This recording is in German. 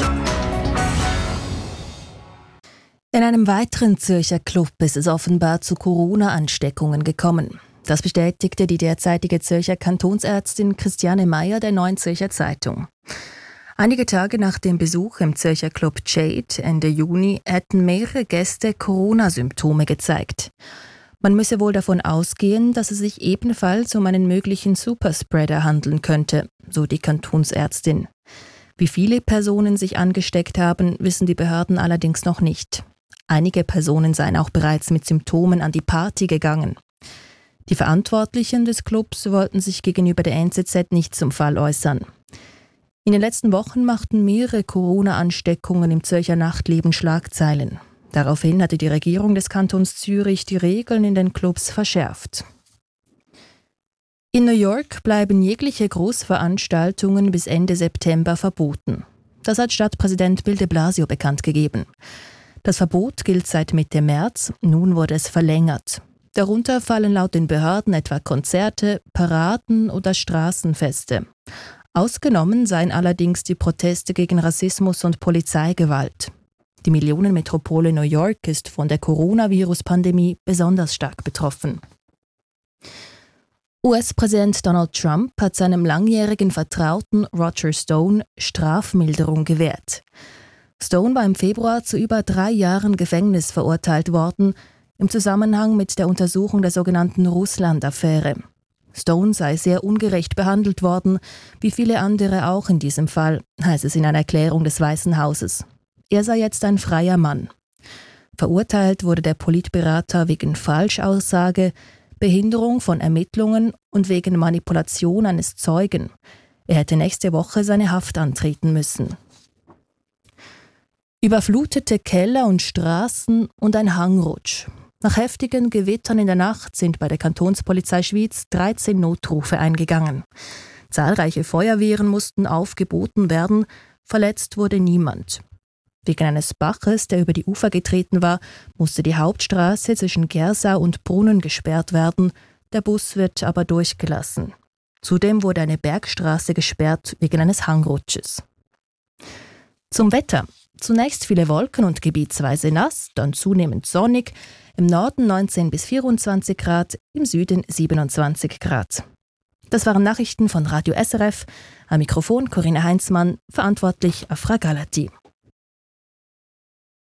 In einem weiteren Zürcher Club ist es offenbar zu Corona-Ansteckungen gekommen. Das bestätigte die derzeitige Zürcher Kantonsärztin Christiane Meyer der Neuen Zürcher Zeitung. Einige Tage nach dem Besuch im Zürcher Club Jade Ende Juni hätten mehrere Gäste Corona-Symptome gezeigt. Man müsse wohl davon ausgehen, dass es sich ebenfalls um einen möglichen Superspreader handeln könnte, so die Kantonsärztin. Wie viele Personen sich angesteckt haben, wissen die Behörden allerdings noch nicht. Einige Personen seien auch bereits mit Symptomen an die Party gegangen. Die Verantwortlichen des Clubs wollten sich gegenüber der NZZ nicht zum Fall äußern. In den letzten Wochen machten mehrere Corona-Ansteckungen im Zürcher Nachtleben Schlagzeilen. Daraufhin hatte die Regierung des Kantons Zürich die Regeln in den Clubs verschärft. In New York bleiben jegliche Großveranstaltungen bis Ende September verboten. Das hat Stadtpräsident Bill de Blasio bekannt gegeben. Das Verbot gilt seit Mitte März, nun wurde es verlängert. Darunter fallen laut den Behörden etwa Konzerte, Paraden oder Straßenfeste. Ausgenommen seien allerdings die Proteste gegen Rassismus und Polizeigewalt. Die Millionenmetropole New York ist von der Coronavirus-Pandemie besonders stark betroffen. US-Präsident Donald Trump hat seinem langjährigen Vertrauten Roger Stone Strafmilderung gewährt. Stone war im Februar zu über 3 Jahren Gefängnis verurteilt worden, im Zusammenhang mit der Untersuchung der sogenannten Russland-Affäre. Stone sei sehr ungerecht behandelt worden, wie viele andere auch in diesem Fall, heißt es in einer Erklärung des Weißen Hauses. Er sei jetzt ein freier Mann. Verurteilt wurde der Politberater wegen Falschaussage, Behinderung von Ermittlungen und wegen Manipulation eines Zeugen. Er hätte nächste Woche seine Haft antreten müssen. Überflutete Keller und Straßen und ein Hangrutsch. Nach heftigen Gewittern in der Nacht sind bei der Kantonspolizei Schwyz 13 Notrufe eingegangen. Zahlreiche Feuerwehren mussten aufgeboten werden, verletzt wurde niemand. Wegen eines Baches, der über die Ufer getreten war, musste die Hauptstraße zwischen Gersau und Brunnen gesperrt werden, der Bus wird aber durchgelassen. Zudem wurde eine Bergstraße gesperrt wegen eines Hangrutsches. Zum Wetter. Zunächst viele Wolken und gebietsweise nass, dann zunehmend sonnig, im Norden 19 bis 24 Grad, im Süden 27 Grad. Das waren Nachrichten von Radio SRF. Am Mikrofon Corinna Heinzmann, verantwortlich Afra Galati.